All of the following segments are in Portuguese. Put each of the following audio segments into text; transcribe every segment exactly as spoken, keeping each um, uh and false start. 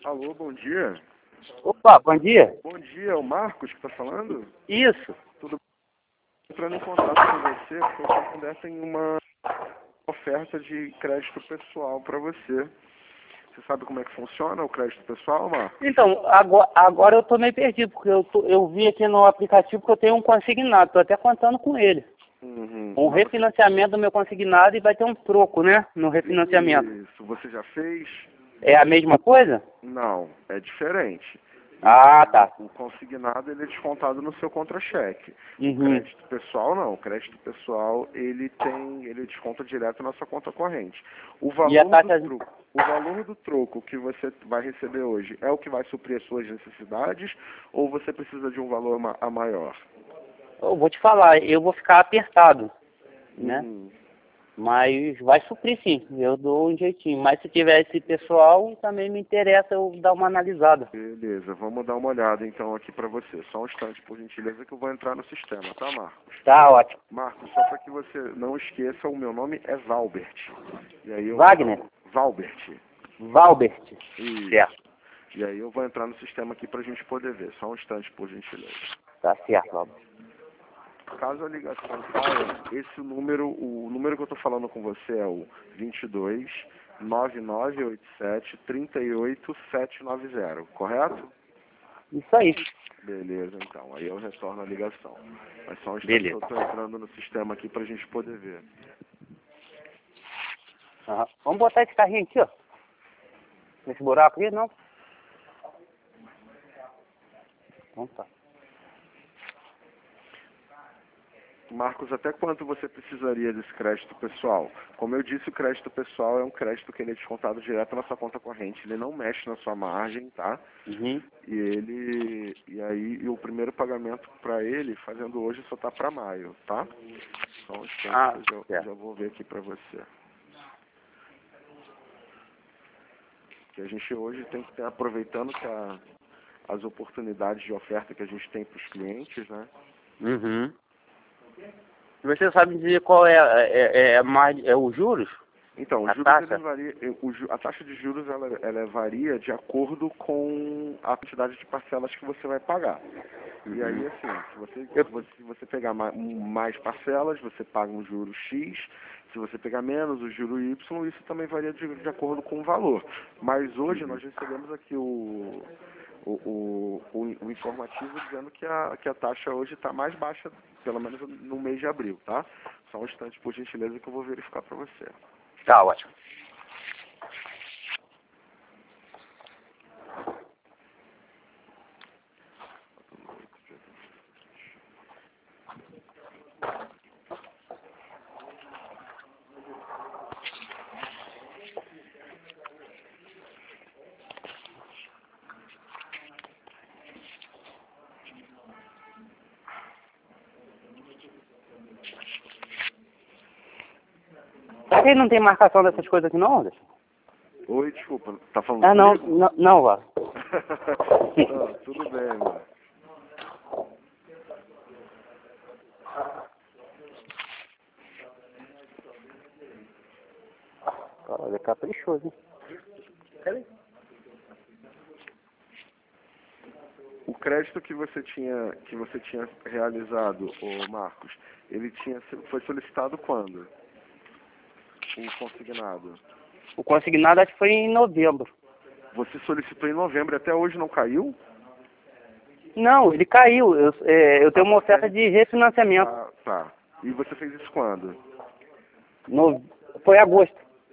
Alô, bom dia. Opa, bom dia. Bom dia, é o Marcos que está falando? Isso. Tudo bem? Entrando em contato com você, porque o Santander tem uma oferta de crédito pessoal para você. Você sabe como é que funciona o crédito pessoal, Marcos? Então, agora, agora eu tô meio perdido, porque eu, tô, eu vi aqui no aplicativo que eu tenho um consignado, tô até contando com ele. Uhum. Um refinanciamento do meu consignado e vai ter um troco, né, no refinanciamento. Isso, você já fez? É a mesma coisa? Não, é diferente. Ah, tá. O consignado ele é descontado no seu contra-cheque. Uhum. O crédito pessoal não. O crédito pessoal ele tem, ele desconta direto na sua conta corrente. O valor E a taxa... do troco, o valor do troco que você vai receber hoje é o que vai suprir as suas necessidades ou você precisa de um valor ma a maior? Eu vou te falar, eu vou ficar apertado, né? Uhum. Mas vai suprir sim, eu dou um jeitinho. Mas se tiver esse pessoal, também me interessa eu dar uma analisada. Beleza, vamos dar uma olhada então aqui para você. Só um instante, por gentileza, que eu vou entrar no sistema, tá, Marcos? Tá ótimo. Marcos, só para que você não esqueça, o meu nome é Valbert. E aí eu Wagner? Valbert. Valbert. Isso. Certo. E aí eu vou entrar no sistema aqui para a gente poder ver. Só um instante, por gentileza. Tá certo, Valbert. Caso a ligação caia, esse número, o número que eu estou falando com você é o vinte e dois, nove nove oito sete, três oito sete nove zero, correto? Isso aí. Beleza, então. Aí eu retorno a ligação. Mas só um instante Beleza. que eu estou entrando no sistema aqui para a gente poder ver. Uhum. Vamos botar esse carrinho aqui, ó. Nesse buraco aí, não? Então tá. Marcos, até quanto você precisaria desse crédito pessoal? Como eu disse, o crédito pessoal é um crédito que ele é descontado direto na sua conta corrente. Ele não mexe na sua margem, tá? Uhum. E ele, e aí, e o primeiro pagamento para ele, fazendo hoje, só tá para maio, tá? Só um instante Ah, que eu já, certo. já vou ver aqui para você. Que a gente hoje tem que estar aproveitando que a, as oportunidades de oferta que a gente tem para os clientes, né? Uhum. Você sabe dizer qual é, é, é, é, mais, é os juros? Então, os A juros, taxa? eles varia, o ju- a taxa de juros ela, ela varia de acordo com a quantidade de parcelas que você vai pagar. E aí, assim, se você, se você, se você pegar ma- mais parcelas, você paga um juro X. Se você pegar menos, o juro Y, isso também varia de, de acordo com o valor. Mas hoje nós recebemos aqui o, o, o, o, o informativo dizendo que a, que a taxa hoje está mais baixa, pelo menos no mês de abril, tá? Só um instante, por gentileza, que eu vou verificar para você. Tá ótimo. Será que ele não tem marcação dessas coisas aqui não, Anderson? Oi, desculpa, tá falando Ah, não, comigo? não, não, Vá. Tá, tudo bem, mano. Cara, é caprichoso, hein? Cadê? O crédito que você tinha, que você tinha realizado, ô Marcos, ele tinha, foi solicitado quando? O consignado. O consignado acho que foi em novembro. Você solicitou em novembro, até hoje não caiu? Não, ele caiu. Eu, é, eu tenho uma oferta de refinanciamento. Ah, tá. E você fez isso quando? No, foi agosto.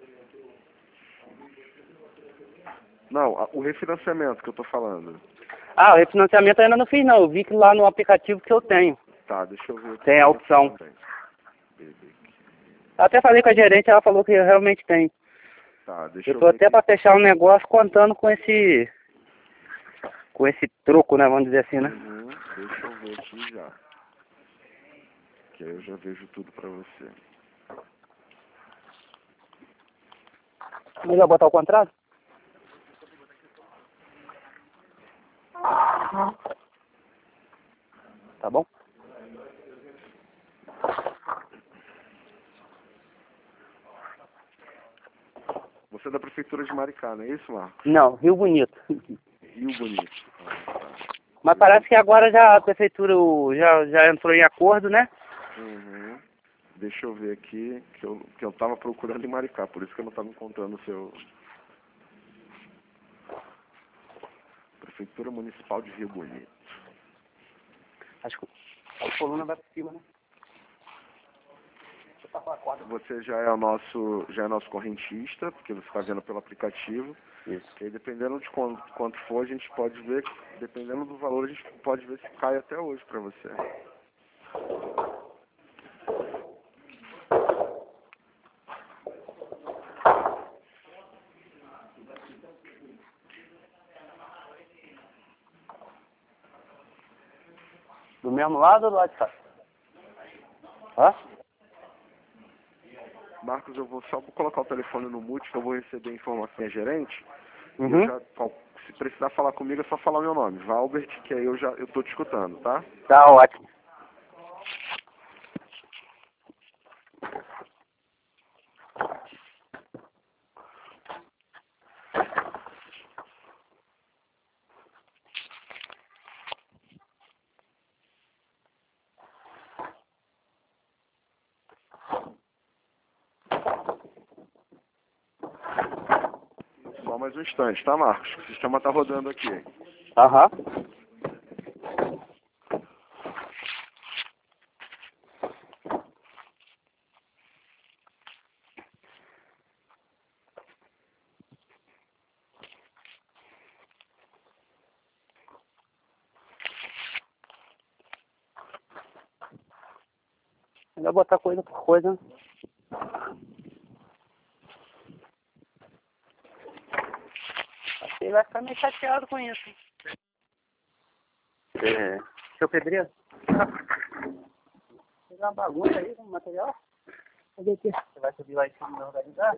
Não, a- o refinanciamento que eu tô falando. Ah, o refinanciamento eu ainda não fiz não. Eu vi que lá no aplicativo que eu tenho. Tá, deixa eu ver aqui. Tem a opção. Também. Beleza. Até falei com a gerente, ela falou que realmente tem. Tá, deixa Eu eu tô ver até aqui. para fechar um negócio contando com esse com esse troco, né, vamos dizer assim, né? Uhum, deixa eu ver aqui já. Que aí eu já vejo tudo pra você. Melhor botar o contrato? Tá bom? Você Você é da Prefeitura de Maricá, não é isso, Marcos? Não, Rio Bonito. Rio Bonito. Ah, tá. Mas parece que agora já a prefeitura o- já, já entrou em acordo, né? Uhum. Deixa eu ver aqui, que eu, que eu tava procurando em Maricá, por isso que eu não tava encontrando o seu... Prefeitura Municipal de Rio Bonito. Acho que a coluna vai por cima, né? Deixa eu passar a corda. Você já é o nosso, já é nosso correntista, porque você está vendo pelo aplicativo. Isso. E aí, dependendo de quanto, quanto for, a gente pode ver, dependendo do valor, a gente pode ver se cai até hoje para você. Do mesmo lado ou do lado de cá? Hã? Marcos, eu vou só colocar o telefone no mute, que eu vou receber informação da gerente. E eu Uhum. já, se precisar falar comigo, é só falar meu nome, Valbert, que aí eu já eu tô te escutando, tá? Tá ótimo. Só mais um instante, tá, Marcos? O sistema tá rodando aqui. Aham. Melhor botar coisa por coisa, né? Acho que ele vai ficar meio chateado com isso. É. Seu pedreiro? Pegar uma bagunça aí com o material? Cadê aqui? Você vai subir lá em cima e organizar?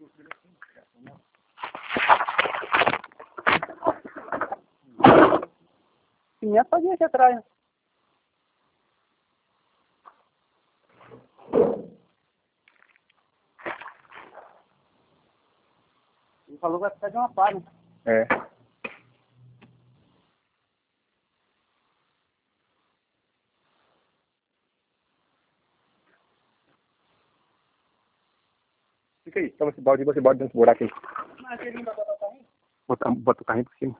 Cimento pode ir aqui atrás, né? Ele falou que vai precisar de uma pá, né? É. Fica aí, toma esse balde e você bota dentro do buraco aí. Mas aquele não vai botar o carrinho? Bota, bota o carrinho por cima.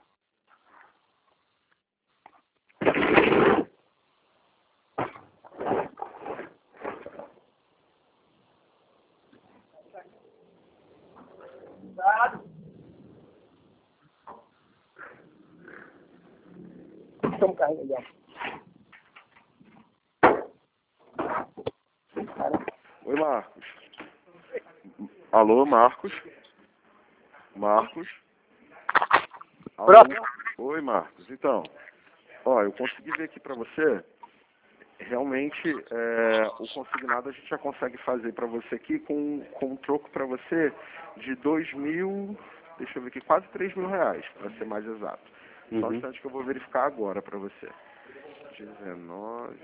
Toma o carrinho aí, ó. Oi, Marcos. Alô, Marcos? Marcos? Alô? Pronto. Oi, Marcos. Então, ó, eu consegui ver aqui pra você. Realmente, é, o consignado a gente já consegue fazer pra você aqui com, com um troco pra você de dois mil, deixa eu ver aqui, quase três mil reais, pra ser mais exato. Só um Uhum. instante que eu vou verificar agora pra você. dezenove.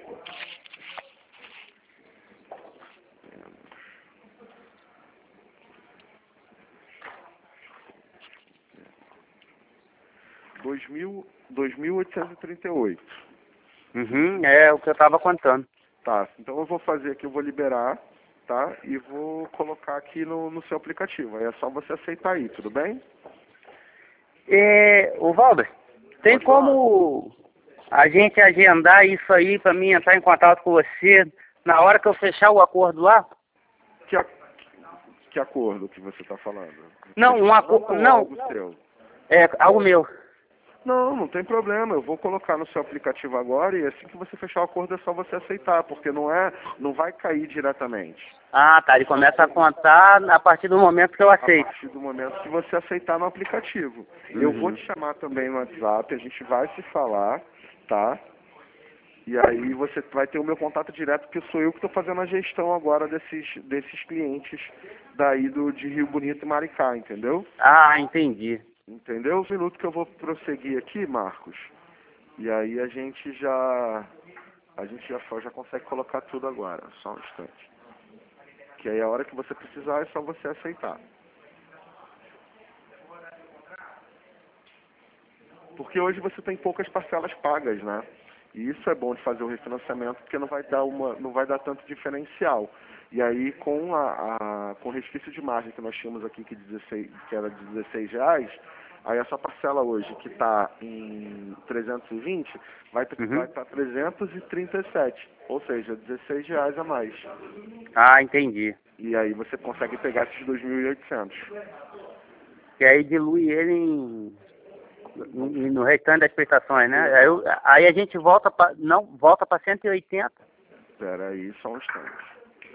dois mil, dois mil oitocentos e trinta e oito. Uhum, é o que eu tava contando. Tá, então eu vou fazer aqui, eu vou liberar, tá? E vou colocar aqui no, no seu aplicativo. Aí é só você aceitar aí, tudo bem? É, ô Valber, tem Pode falar. como a gente agendar isso aí pra mim entrar em contato com você na hora que eu fechar o acordo lá? Que, a- que acordo que você está falando? Não, um acordo. Ou Não, algo seu? é algo meu. Não, não tem problema. Eu vou colocar no seu aplicativo agora e assim que você fechar o acordo é só você aceitar, porque não é, não vai cair diretamente. Ah, tá. Ele começa a contar a partir do momento que eu A aceito. partir do momento que você aceitar no aplicativo. Eu vou Uhum. te chamar também no WhatsApp, a gente vai se falar, tá? E aí você vai ter o meu contato direto, porque sou eu que estou fazendo a gestão agora desses, desses clientes daí do, de Rio Bonito e Maricá, entendeu? Ah, entendi. Entendeu? Um minuto que eu vou prosseguir aqui, Marcos. E aí a gente já a gente já, já consegue colocar tudo agora, só um instante. Que aí a hora que você precisar é só você aceitar. Porque hoje você tem poucas parcelas pagas, né? E isso é bom de fazer o refinanciamento, porque não vai dar uma, não vai dar tanto diferencial. E aí, com a, a com o resquício de margem que nós tínhamos aqui, que, dezesseis, que era de dezesseis reais, aí essa parcela hoje, que está em trezentos e vinte, vai estar Uhum. tá trezentos e trinta e sete, ou seja, dezesseis reais a mais. Ah, entendi. E aí você consegue pegar esses dois mil e oitocentos. Que aí dilui ele em, em- no restante das prestações, né? Aí, eu- aí a gente volta para não volta para cento e oitenta. Espera aí, só um instante.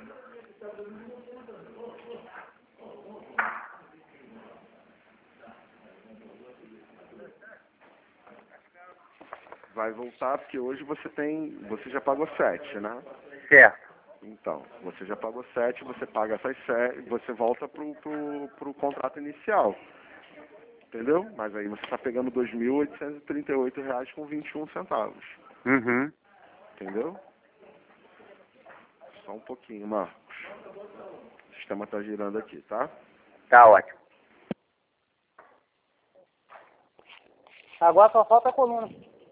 Vai voltar porque hoje você tem, você já pagou sete, né? Certo. Então, você já pagou sete, você paga essas sete, você volta pro, pro, pro contrato inicial. Entendeu? Mas aí você está pegando dois mil oitocentos e trinta e oito reais com vinte e um centavos. Uhum. Entendeu? Só um pouquinho, Marcos. O sistema está girando aqui, tá? Tá ótimo. Agora só falta a coluna.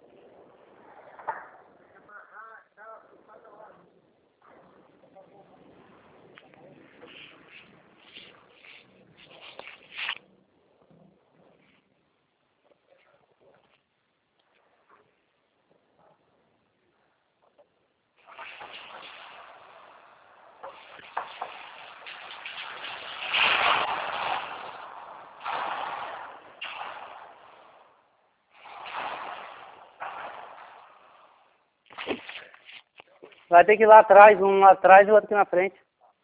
Vai ter que ir lá atrás, um lá atrás e o outro aqui na frente.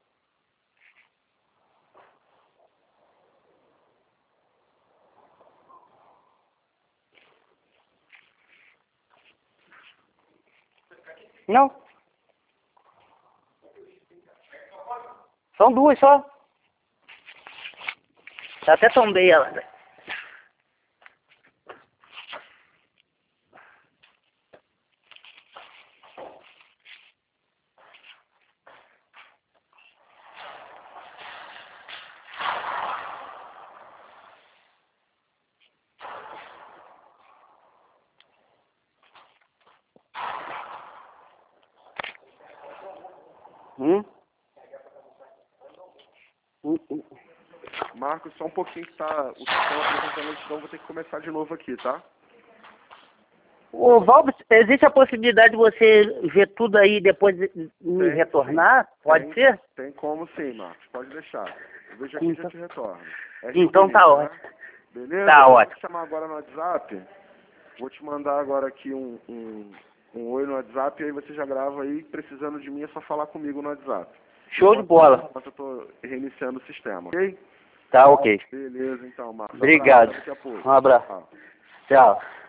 Não. São duas só. Eu até tombei ela. Hum? Hum, hum. Marcos, só um pouquinho que tá, o sistema apresentando a lentidão, vou ter que começar de novo aqui, tá? Ô, Valber, existe a possibilidade de você ver tudo aí e depois me Tem, retornar? sim. Pode Tem, ser? Tem como sim, Marcos, pode deixar. Eu vejo aqui e já Então- te retorno. É Então Rio tá Bonito, né? ótimo. Beleza? Tá Eu vou ótimo. te chamar agora no WhatsApp. Vou te mandar agora aqui um, um, um oi no WhatsApp e aí você já grava aí. Precisando de mim é só falar comigo no WhatsApp. Show de bola. Enquanto eu tô reiniciando o sistema, ok? Tá ok. Beleza, então, Marcos. Obrigado. Abraço, até daqui a pouco. Um abraço. Tchau. Tchau.